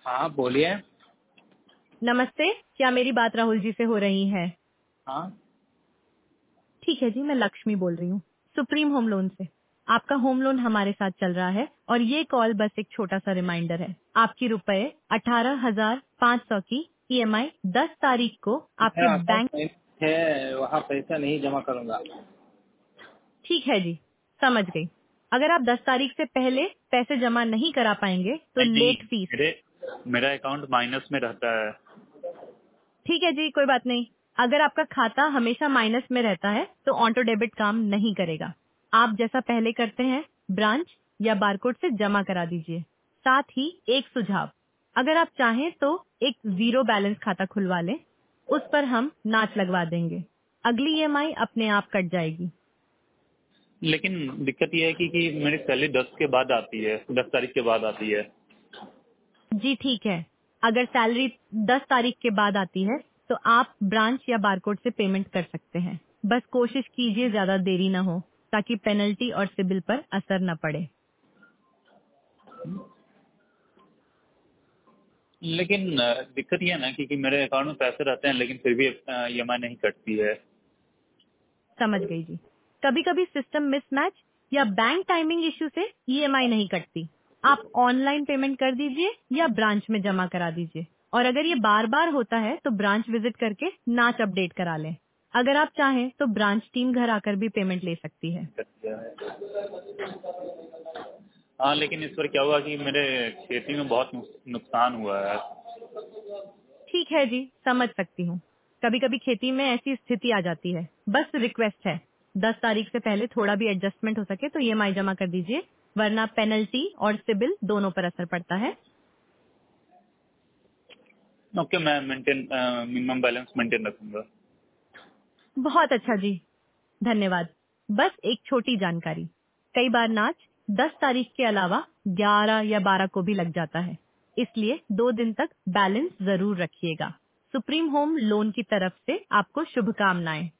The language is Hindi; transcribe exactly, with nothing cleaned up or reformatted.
हाँ बोलिए। नमस्ते, क्या मेरी बात राहुल जी से हो रही है? हाँ ठीक है जी, मैं लक्ष्मी बोल रही हूँ सुप्रीम होम लोन से। आपका होम लोन हमारे साथ चल रहा है और ये कॉल बस एक छोटा सा रिमाइंडर है। आपकी रुपए अठारह हजार पाँच सौ की ईएमआई दस तारीख को आपके मेरा अकाउंट बैंक। में है, वहाँ पैसा नहीं जमा करूँगा। ठीक है जी, समझ गई। अगर आप दस तारीख से पहले पैसे जमा नहीं करा पाएंगे तो नहीं नहीं, लेट फीस। मेरे मेरा अकाउंट माइनस में रहता है। ठीक है जी, कोई बात नहीं। अगर आपका खाता हमेशा माइनस में रहता है तो ऑटो डेबिट काम नहीं करेगा। आप जैसा पहले करते हैं ब्रांच या बारकोड से जमा करा दीजिए। साथ ही एक सुझाव, अगर आप चाहें तो एक जीरो बैलेंस खाता खुलवा लें, उस पर हम नाच लगवा देंगे। अगली ईएमआई अपने आप कट जाएगी। लेकिन दिक्कत यह है कि, कि मेरी सैलरी दस के बाद आती है, दस तारीख के बाद आती है। जी ठीक है, अगर सैलरी दस तारीख के बाद आती है तो आप ब्रांच या बारकोड से पेमेंट कर सकते हैं। बस कोशिश कीजिए ज्यादा देरी ना हो ताकि पेनल्टी और सिबिल पर असर न पड़े। लेकिन अ, दिक्कत यह है ना कि, कि मेरे अकाउंट में पैसे रहते हैं लेकिन फिर भी ईएमआई नहीं कटती है। समझ गई जी। कभी कभी सिस्टम मिसमैच या बैंक टाइमिंग इश्यू से ईएमआई नहीं कटती। आप ऑनलाइन पेमेंट कर दीजिए या ब्रांच में जमा करा दीजिए। और अगर ये बार बार होता है तो ब्रांच विजिट करके नाच अपडेट करा लें। अगर आप चाहें तो ब्रांच टीम घर आकर भी पेमेंट ले सकती है। हाँ, लेकिन इस पर क्या हुआ कि मेरे खेती में बहुत नुक- नुकसान हुआ है। ठीक है जी, समझ सकती हूँ। कभी कभी खेती में ऐसी स्थिति आ जाती है। बस रिक्वेस्ट है, दस तारीख से पहले थोड़ा भी एडजस्टमेंट हो सके तो ईएमआई जमा कर दीजिए, वरना पेनल्टी और सिबिल दोनों पर असर पड़ता है। ओके, मैं मेंटेन मिनिमम बैलेंस मेंटेन रखूंगा। बहुत अच्छा जी, धन्यवाद। बस एक छोटी जानकारी, कई बार नाच दस तारीख के अलावा ग्यारह या बारह को भी लग जाता है, इसलिए दो दिन तक बैलेंस जरूर रखिएगा। सुप्रीम होम लोन की तरफ से आपको शुभकामनाएं।